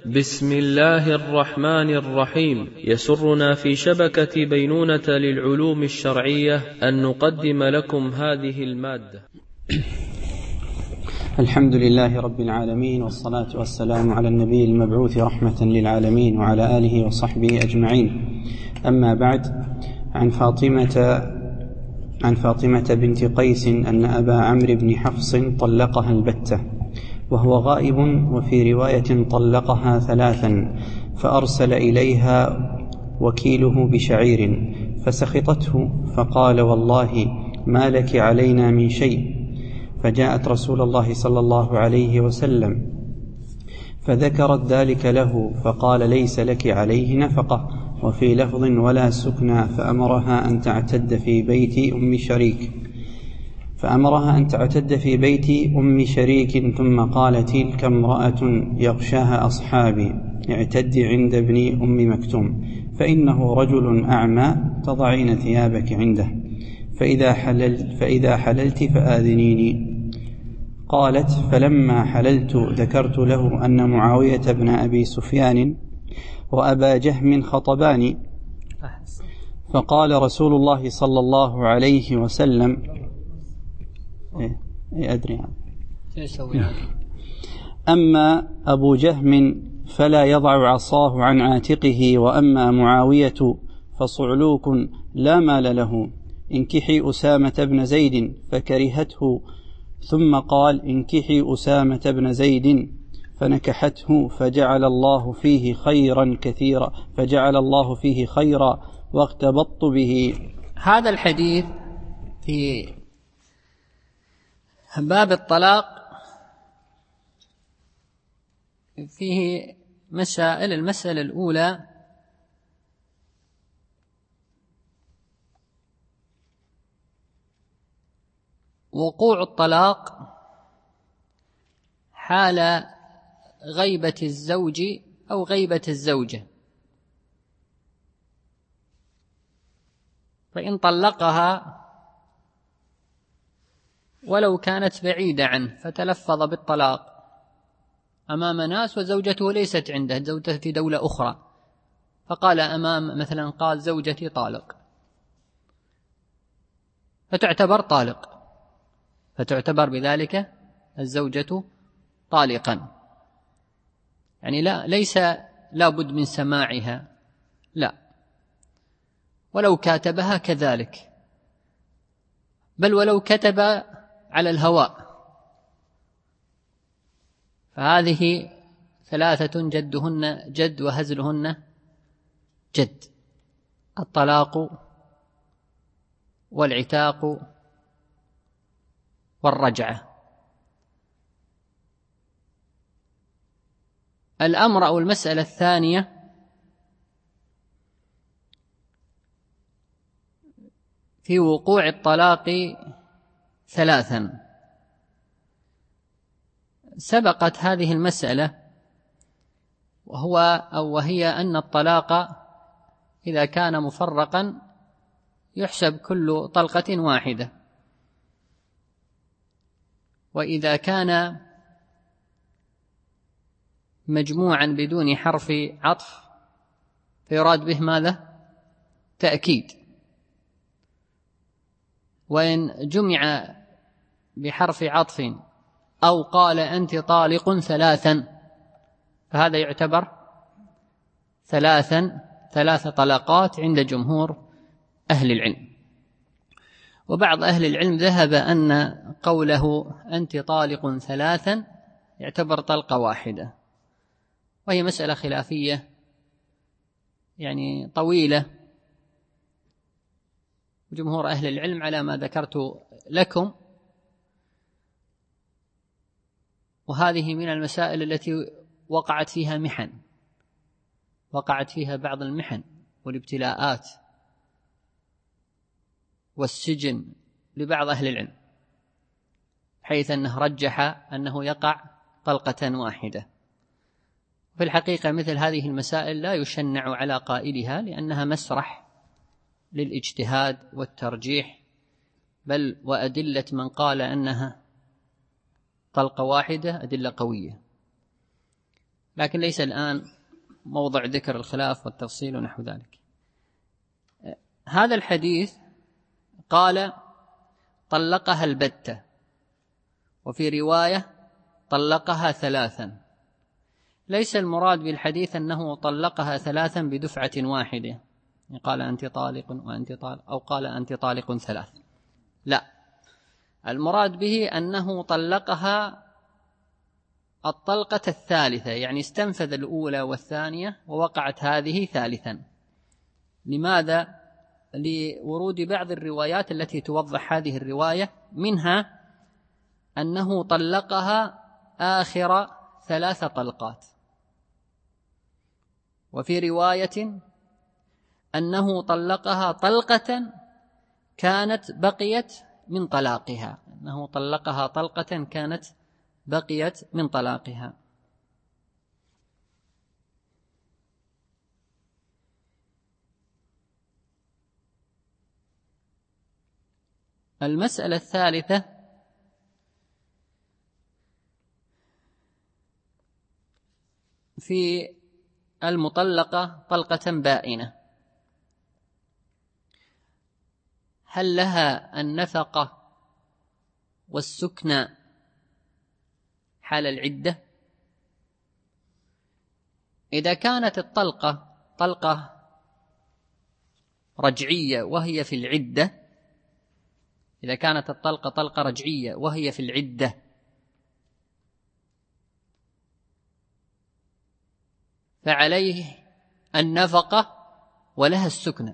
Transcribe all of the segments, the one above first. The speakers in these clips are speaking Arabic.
بسم الله الرحمن الرحيم. يسرنا في شبكة بينونة للعلوم الشرعية أن نقدم لكم هذه المادة. الحمد لله رب العالمين، والصلاة والسلام على النبي المبعوث رحمة للعالمين وعلى آله وصحبه أجمعين. أما بعد، عن فاطمة بنت قيس أن أبا عمرو بن حفص طلقها البتة وهو غائب، وفي رواية طلقها 3 فأرسل إليها وكيله بشعير فسخطته فقال: والله ما لك علينا من شيء. فجاءت رسول الله صلى الله عليه وسلم فذكرت ذلك له فقال: ليس لك عليه نفقة، وفي لفظ: ولا سكنى. فأمرها أن تعتد في بيت أم شريك ثم قال: تلك امرأة يغشاها أصحابي، اعتدي عند ابن أم مكتوم فإنه رجل أعمى تضعين ثيابك عنده، فإذا حللت فآذنيني. قالت: فلما حللت ذكرت له أن معاوية بن أبي سفيان وأبا جهم خطباني، فقال رسول الله صلى الله عليه وسلم: أما أبو جهم فلا يضع عصاه عن عاتقه، وأما معاوية فصعلوك لا مال له، انكحي أسامة بن زيد، فكرهته، ثم قال: انكحي أسامة بن زيد، فنكحته، فجعل الله فيه خيرا واغتبطت به. هذا الحديث في باب الطلاق فيه مسائل. المسألة الأولى: وقوع الطلاق حال غيبة الزوج أو غيبة الزوجة. فإن طلقها ولو كانت بعيدة عنه فتلفظ بالطلاق أمام ناس وزوجته ليست عنده، زوجته في دولة أخرى، فقال مثلا قال: زوجتي طالق، فتعتبر طالق، فتعتبر بذلك الزوجة طالقا. يعني ليس لابد من سماعها، لا، ولو كاتبها كذلك، بل ولو كتب على الهواء. فهذه 3 جدهن جد وهزلهن جد: الطلاق والعتاق والرجعة. الأمر أو المسألة الثانية: في وقوع الطلاق 3. سبقت هذه المسألة، وهي أن الطلاق إذا كان مفرقا يحسب كل طلقة واحدة، وإذا كان مجموعا بدون حرف عطف فيراد به ماذا؟ تأكيد. وإن جمع بحرف عطف أو قال: أنت طالق 3، فهذا يعتبر 3 طلقات عند جمهور أهل العلم. وبعض أهل العلم ذهب أن قوله أنت طالق 3 يعتبر طلقة واحدة، وهي مسألة خلافية يعني طويلة. جمهور أهل العلم على ما ذكرت لكم، وهذه من المسائل التي وقعت فيها بعض المحن والابتلاءات والسجن لبعض أهل العلم، حيث أنه رجح أنه يقع طلقة واحدة. في الحقيقة مثل هذه المسائل لا يشنع على قائلها، لأنها مسرح للاجتهاد والترجيح، بل وأدلة من قال أنها طلقة واحدة أدلة قوية. لكن ليس الآن موضع ذكر الخلاف والتفصيل ونحو ذلك. هذا الحديث قال طلقها البتة، وفي رواية طلقها 3. ليس المراد بالحديث أنه طلقها 3 بدفعة واحدة، قال أنت طالق وأنت طالق، أو قال أنت طالق 3. لا، المراد به أنه طلقها الطلقة الثالثة، يعني استنفذ الأولى والثانية ووقعت هذه ثالثا. لماذا؟ لورود بعض الروايات التي توضح هذه الرواية، منها أنه طلقها آخر 3 طلقات، وفي رواية أنه طلقها طلقة كانت بقيت من طلاقها، أنه طلقها طلقة كانت بقيت من طلاقها. المسألة الثالثة في المطلقة طلقة بائنة، هل لها النفقة والسكنى حال العدة؟ إذا كانت الطلقة طلقة رجعية وهي في العدة، إذا كانت الطلقة طلقة رجعية وهي في العدة فعليه النفقة ولها السكنى.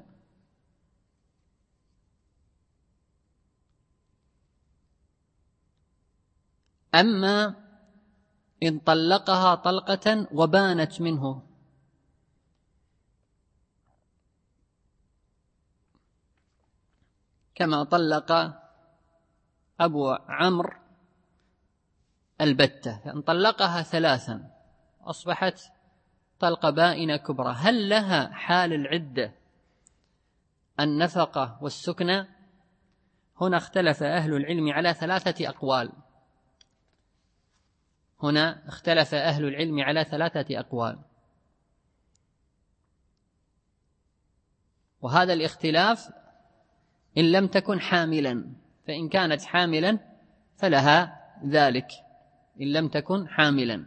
أما إن طلقها طلقة وبانت منه، كما طلق أبو عمرو البتة، فإن طلقها 3 أصبحت طلقة بائنة كبرى، هل لها حال العدة النفقة والسكنى؟ هنا اختلف أهل العلم على 3 أقوال. هنا اختلف أهل العلم على 3 أقوال، وهذا الاختلاف إن لم تكن حاملا، فإن كانت حاملا فلها ذلك، إن لم تكن حاملا.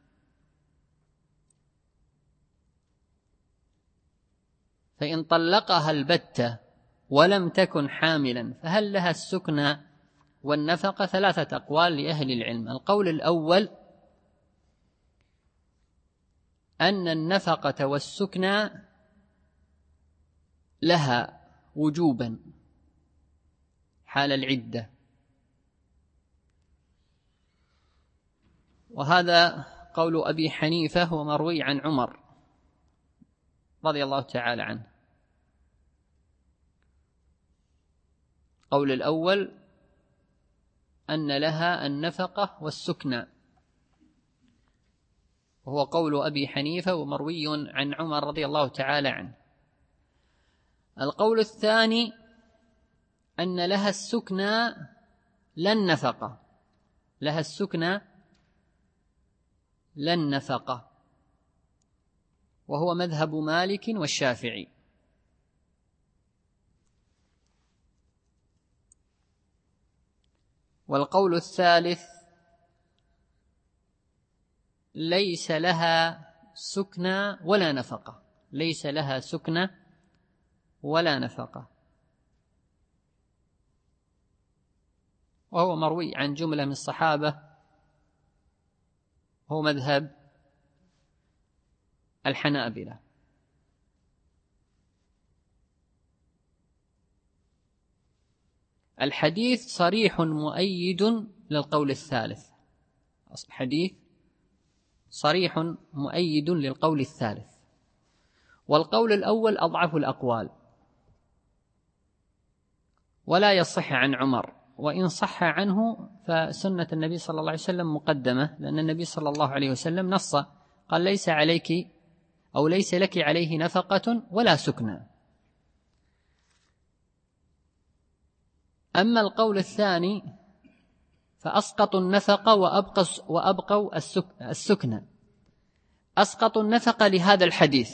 فإن طلقها البتة ولم تكن حاملا فهل لها السكنى والنفقة؟ 3 أقوال لأهل العلم. القول الأول أن النفقة والسكنى لها وجوبا حال العدة، وهذا قول أبي حنيفة ومروي عن عمر رضي الله تعالى عنه. قول الأول أن لها النفقة والسكنى، وهو قول أبي حنيفة ومروي عن عمر رضي الله تعالى عنه. القول الثاني أن لها السكنى لا النفقة، لها السكنى لا النفقة، وهو مذهب مالك والشافعي. والقول الثالث ليس لها سكنى ولا نفقة، ليس لها سكنى ولا نفقة، وهو مروي عن جملة من الصحابة، هو مذهب الحنابلة. الحديث صريح مؤيد للقول الثالث، الحديث صريح مؤيد للقول الثالث، والقول الأول أضعف الأقوال ولا يصح عن عمر، وإن صح عنه فسنة النبي صلى الله عليه وسلم مقدمة، لأن النبي صلى الله عليه وسلم نص قال ليس عليك أو ليس لك عليه نفقة ولا سكنى. أما القول الثاني فأسقطوا النفقة وأبقوا السكنى، أسقطوا النفقة لهذا الحديث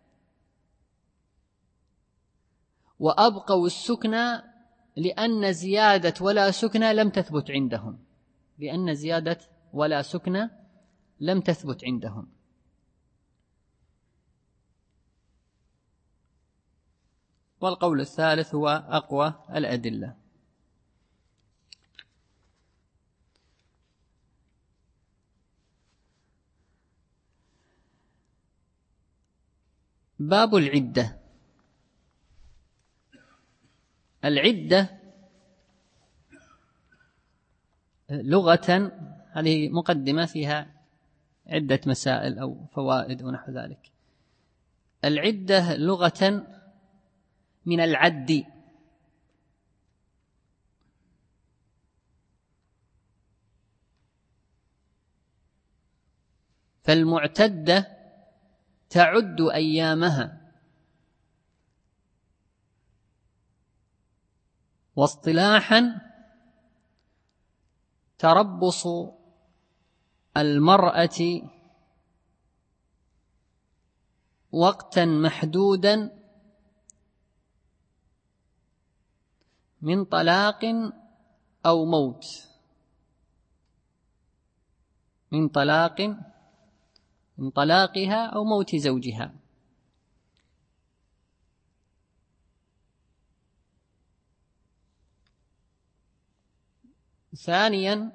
وأبقوا السكنى لأن زيادة ولا سكنى لم تثبت عندهم، لأن زيادة ولا سكنى لم تثبت عندهم. والقول الثالث هو أقوى الأدلة. باب العدة. العدة لغة، هذه مقدمة فيها عدة مسائل أو فوائد ونحو ذلك. العدة لغة من العد، فالمعتدة تعد أيامها، واصطلاحا تربص المرأة وقتا محدودا من طلاق أو موت، من طلاقها أو موت زوجها. ثانيا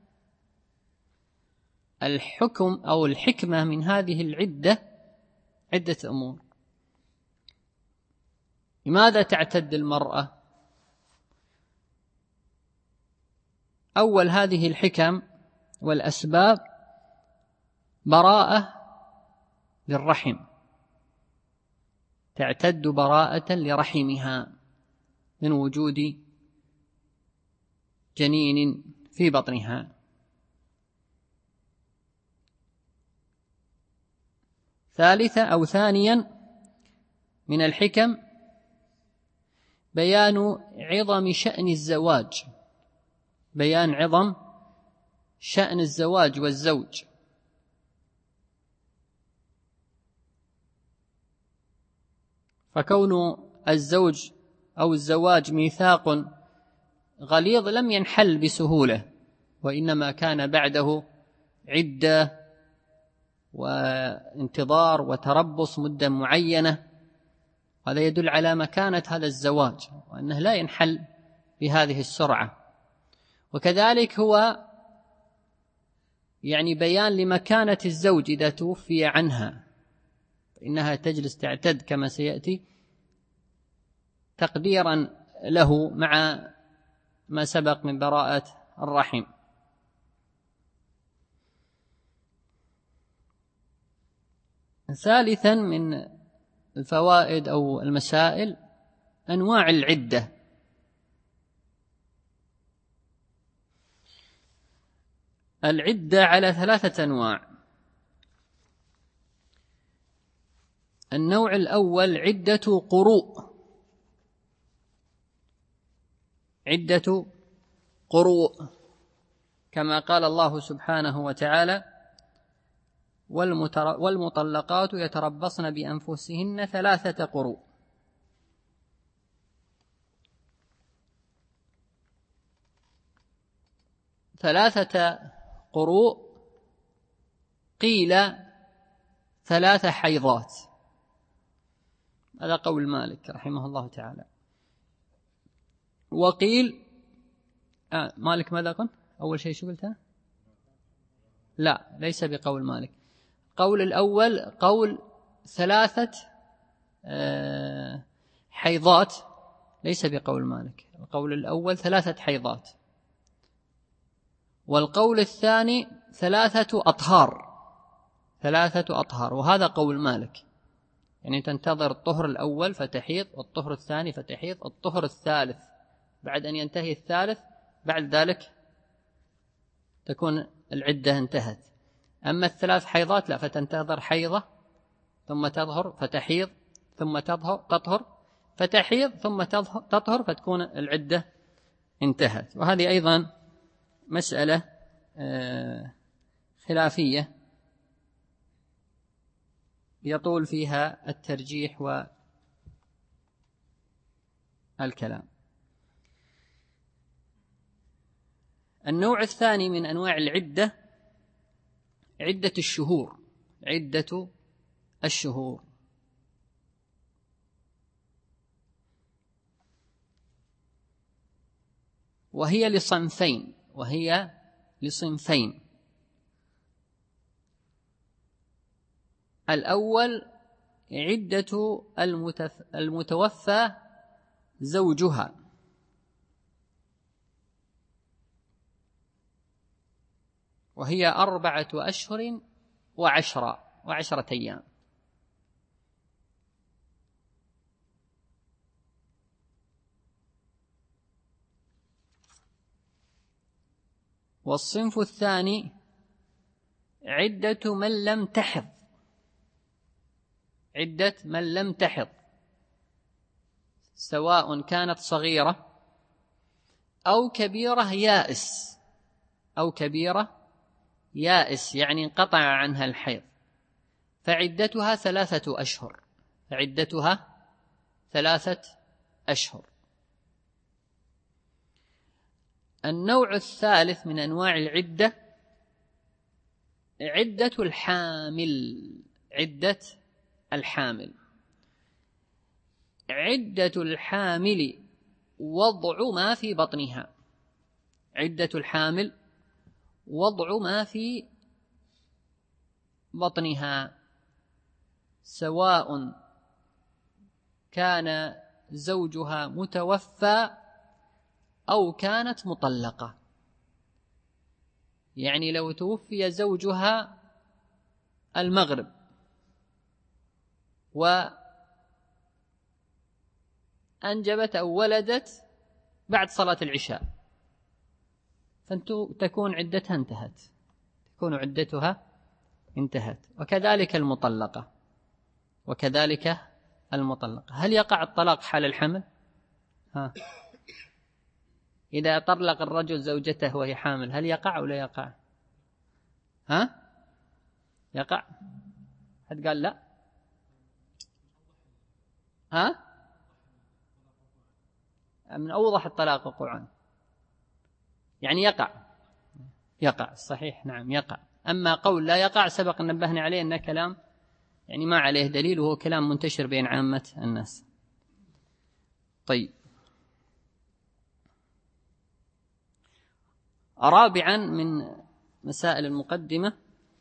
الحكم أو الحكمة من هذه العدة عدة أمور. لماذا تعتد المرأة؟ أول هذه الحكم والأسباب براءة للرحم، تعتد براءة لرحمها من وجود جنين في بطنها. ثانيا من الحكم بيان عظم شأن الزواج، بيان عظم شأن الزواج والزوج، فكون الزوج أو الزواج ميثاق غليظ لم ينحل بسهولة، وإنما كان بعده عدة وانتظار وتربص مدة معينة. هذا يدل على مكانة هذا الزواج وأنه لا ينحل بهذه السرعة. وكذلك هو يعني بيان لمكانة الزوج إذا توفي عنها، فإنها تجلس تعتد كما سيأتي، تقديرا له مع ما سبق من براءة الرحم. ثالثا من الفوائد أو المسائل أنواع العدة. العدة على 3 أنواع. النوع الأول عدة قروء، عدة قروء كما قال الله سبحانه وتعالى: والمطلقات يتربصن بأنفسهن 3 قروء. ثلاثة قروء قيل 3 حيضات، هذا قول مالك رحمه الله تعالى. وقيل مالك ماذا قلت؟ أول شيء شو قلتها؟ لا، ليس بقول مالك. قول الأول قول 3 حيضات، ليس بقول مالك. القول الأول 3 حيضات. والقول الثاني 3 أطهار، 3 أطهار، وهذا قول مالك، يعني تنتظر الطهر الأول فتحيض، والطهر الثاني فتحيض، الطهر الثالث بعد أن ينتهي الثالث بعد ذلك تكون العدة انتهت. أما ال3 حيضات لا، فتنتظر حيضة ثم تظهر فتحيض ثم تطهر فتحيض ثم تطهر فتكون العدة انتهت. وهذه أيضا مسألة خلافية يطول فيها الترجيح والكلام. النوع الثاني من أنواع العدة عدة الشهور. عدة الشهور وهي لصنفين. الأول عدة المتوفى زوجها، وهي 4 أشهر وعشرة أيام. والصنف الثاني عدة من لم تحض، سواء كانت صغيرة أو كبيرة يائس يعني انقطع عنها الحيض، فعدتها 3 أشهر. النوع الثالث من أنواع العدة عدة الحامل. عدة الحامل وضع ما في بطنها. عدة الحامل وضع ما في بطنها، سواء كان زوجها متوفى أو كانت مطلقة. يعني لو توفي زوجها المغرب وأنجبت أو ولدت بعد صلاة العشاء، تكون عدتها انتهت. وكذلك المطلقة. هل يقع الطلاق حال الحمل؟ إذا طلق الرجل زوجته وهي حامل هل يقع أو لا يقع؟ يقع؟ حد قال لا؟ من أوضح الطلاق وقوعا، يعني يقع صحيح، نعم يقع. أما قول لا يقع سبق أن نبهنا عليه أنه كلام يعني ما عليه دليل، وهو كلام منتشر بين عامة الناس. طيب، رابعا من مسائل المقدمة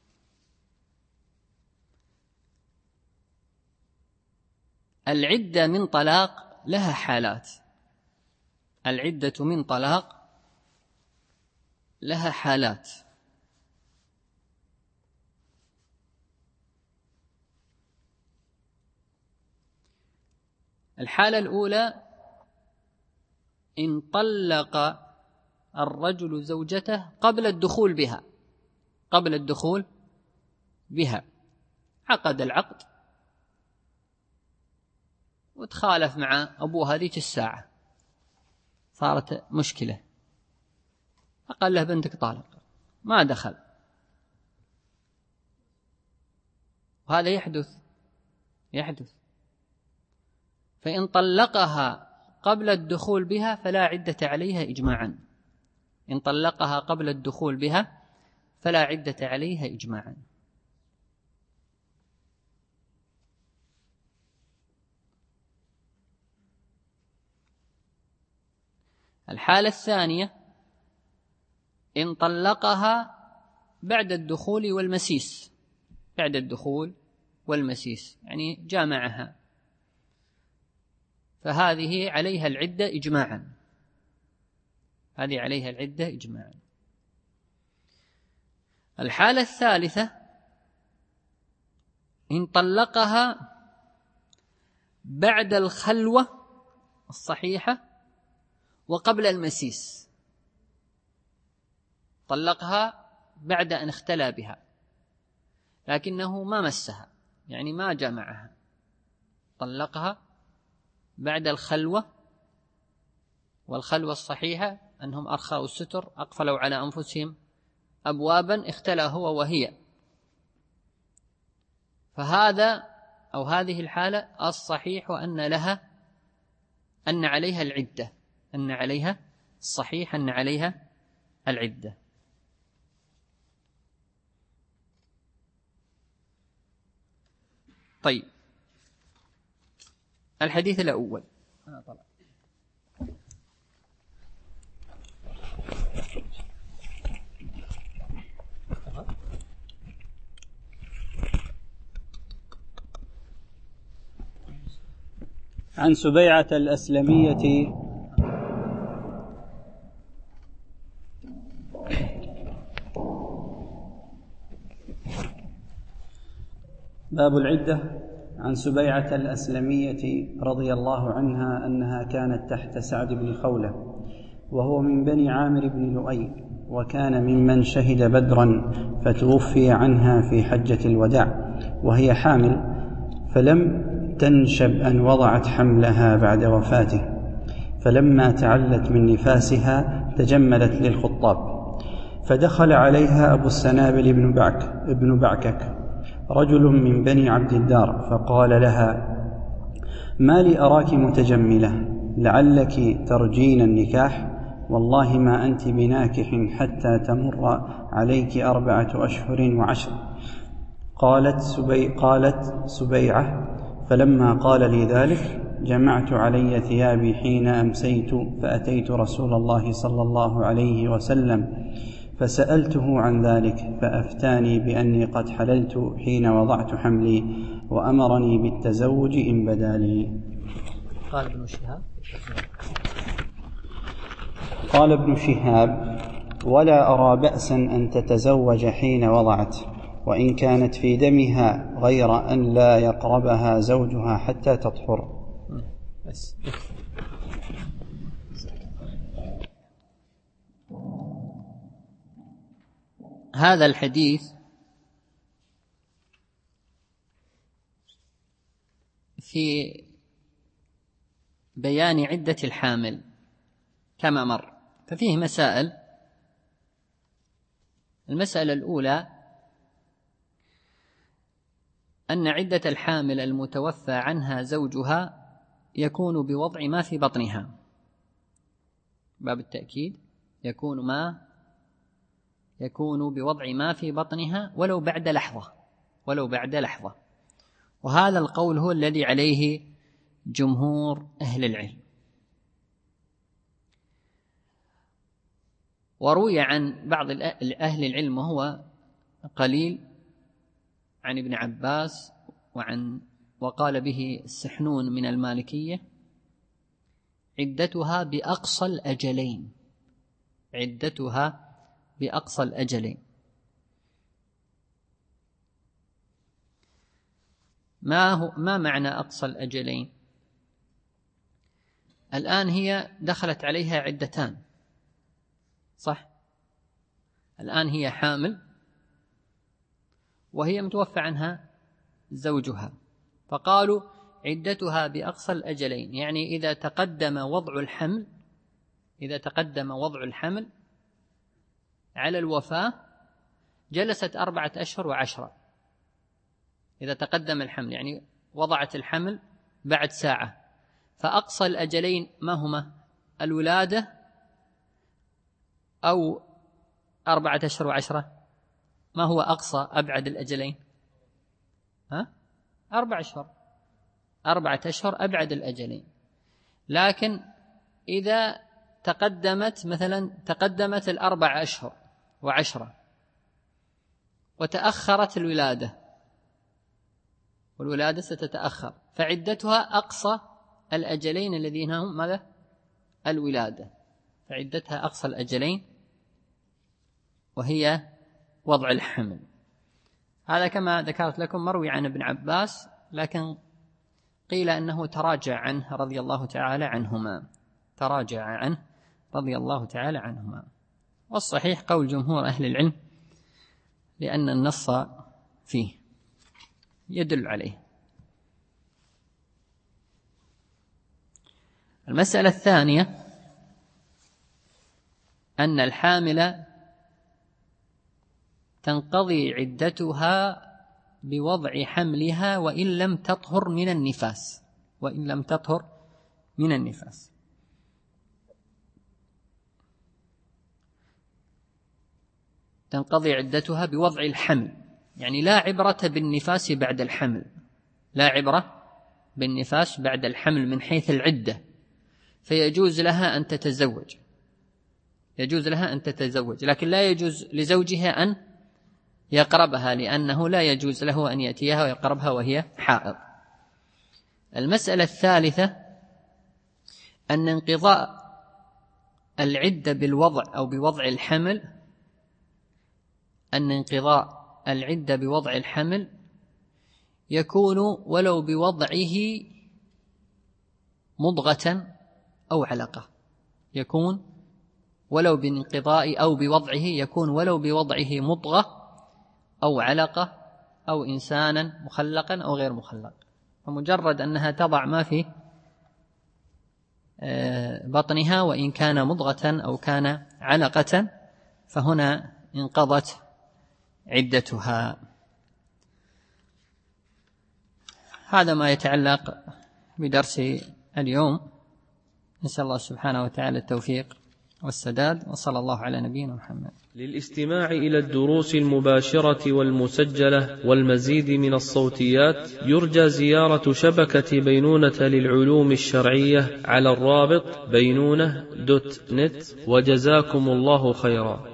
العدة من طلاق لها حالات. العدة من طلاق لها حالات. الحالة الأولى إن طلق الرجل زوجته قبل الدخول بها، عقد العقد وتخالف مع أبوها ذيك الساعة، صارت مشكلة، فقال له بنتك طالق، ما دخل. وهذا يحدث. فإن طلقها قبل الدخول بها فلا عدة عليها إجماعا. إن طلقها قبل الدخول بها فلا عدة عليها إجماعا. الحالة الثانية إن طلقها بعد الدخول والمسيس، يعني جامعها، فهذه عليها العدة إجماعا. الحالة الثالثة إن طلقها بعد الخلوة الصحيحة وقبل المسيس، طلقها بعد أن اختلى بها لكنه ما مسها، يعني ما جامعها، طلقها بعد الخلوة، والخلوة الصحيحة أنهم أرخوا الستر، أقفلوا على أنفسهم أبوابا، اختلى هو وهي، فهذا أو هذه الحالة الصحيح أن عليها العدة، أن عليها الصحيح أن عليها العدة. طيب، الحديث الأول عن سبيعة الأسلمية باب العدة. عن سبيعة الأسلمية رضي الله عنها أنها كانت تحت سعد بن خولة، وهو من بني عامر بن لؤي، وكان ممن شهد بدرا، فتوفي عنها في حجة الوداع وهي حامل، فلم تنشب أن وضعت حملها بعد وفاته، فلما تعلت من نفاسها تجملت للخطاب، فدخل عليها أبو السنابل ابن بعكك رجل من بني عبد الدار، فقال لها: ما لي أراك متجملة؟ لعلك ترجين النكاح؟ والله ما أنت بناكح حتى تمر عليك 4 أشهر و10. قالت سبيعة: فلما قال لي ذلك جمعت علي ثيابي حين أمسيت، فأتيت رسول الله صلى الله عليه وسلم فسألته عن ذلك، فأفتاني بأني قد حللت حين وضعت حملي، وأمرني بالتزوج إن بدا لي. قال ابن شهاب: ولا أرى بأسا أن تتزوج حين وضعت، وإن كانت في دمها، غير أن لا يقربها زوجها حتى تطهر. هذا الحديث في بيان عدة الحامل كما مر، ففيه مسائل. المسألة الأولى أن عدة الحامل المتوفى عنها زوجها يكون بوضع ما في بطنها، باب التأكيد، يكون بوضع ما في بطنها ولو بعد لحظة، وهذا القول هو الذي عليه جمهور أهل العلم. وروي عن بعض أهل العلم وهو قليل عن ابن عباس وقال به السحنون من المالكية: عدتها بأقصى الأجلين. ما معنى أقصى الأجلين؟ الآن هي دخلت عليها عدتان، صح؟ الآن هي حامل وهي متوفى عنها زوجها، فقالوا عدتها بأقصى الأجلين، يعني إذا تقدم وضع الحمل على الوفاة جلست 4 أشهر و10. إذا تقدم الحمل يعني وضعت الحمل بعد ساعة، فأقصى الأجلين ما هما؟ الولادة أو 4 أشهر و10؟ ما هو أقصى أبعد الأجلين؟ 4 أشهر. 4 أشهر أبعد الأجلين. لكن إذا تقدمت 4 أشهر و10 وتأخرت والولادة ستتأخر، فعدتها أقصى الأجلين الذين هم ماذا؟ الولادة، فعدتها أقصى الأجلين وهي وضع الحمل. هذا كما ذكرت لكم مروي عن ابن عباس، لكن قيل أنه تراجع عنه رضي الله تعالى عنهما. والصحيح قول جمهور أهل العلم، لأن النص فيه يدل عليه. المسألة الثانية أن الحامل تنقضي عدتها بوضع حملها وإن لم تطهر من النفاس، وإن لم تطهر من النفاس. تنقضي عدتها بوضع الحمل، يعني لا عبرة بالنفاس بعد الحمل، لا عبرة بالنفاس بعد الحمل من حيث العدة، فيجوز لها أن تتزوج، يجوز لها أن تتزوج، لكن لا يجوز لزوجها أن يقربها، لأنه لا يجوز له أن يأتيها ويقربها وهي حائض. المسألة الثالثة أن انقضاء العدة بالوضع أو بوضع الحمل، أن انقضاء العدة بوضع الحمل يكون ولو بوضعه مضغة أو علقة، يكون ولو بانقضاء أو بوضعه، يكون ولو بوضعه مضغة أو علقة أو إنسانا مخلقا أو غير مخلق، فمجرد أنها تضع ما في بطنها وإن كان مضغة أو كان علقة فهنا انقضت عدتها. هذا ما يتعلق بدرس اليوم، نسأل الله سبحانه وتعالى التوفيق والسداد، وصلى الله على نبينا محمد. للاستماع إلى الدروس المباشرة والمسجلة والمزيد من الصوتيات يرجى زيارة شبكة بينونة للعلوم الشرعية على الرابط بينونة.net، وجزاكم الله خيرا.